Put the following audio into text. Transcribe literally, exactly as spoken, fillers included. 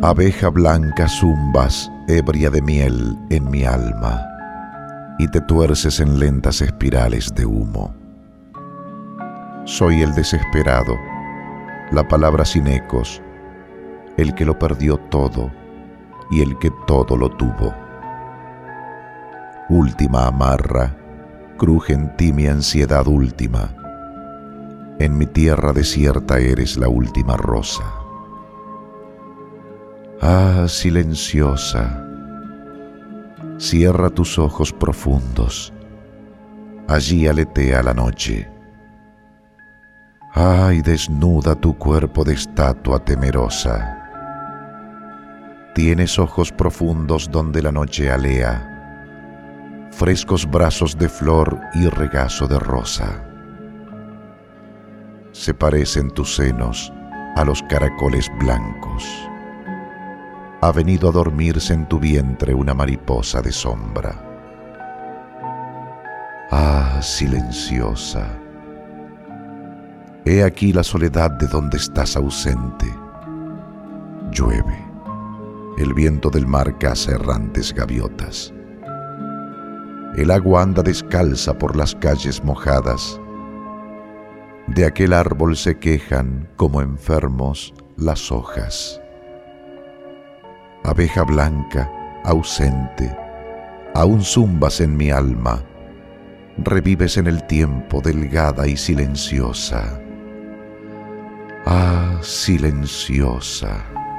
Abeja blanca zumbas, ebria de miel, en mi alma, y te tuerces en lentas espirales de humo. Soy el desesperado, la palabra sin ecos, el que lo perdió todo y el que todo lo tuvo. Última amarra, cruje en ti mi ansiedad última. En mi tierra desierta eres la última rosa. Ah, silenciosa, cierra tus ojos profundos, allí aletea la noche. Ay, desnuda tu cuerpo de estatua temerosa. Tienes ojos profundos donde la noche alea, frescos brazos de flor y regazo de rosa. Se parecen tus senos a los caracoles blancos. Ha venido a dormirse en tu vientre una mariposa de sombra. Ah, silenciosa, he aquí la soledad de donde estás ausente. Llueve, el viento del mar caza errantes gaviotas. El agua anda descalza por las calles mojadas. De aquel árbol se quejan como enfermos las hojas. Abeja blanca, ausente, aún zumbas en mi alma, revives en el tiempo delgada y silenciosa. Ah, silenciosa.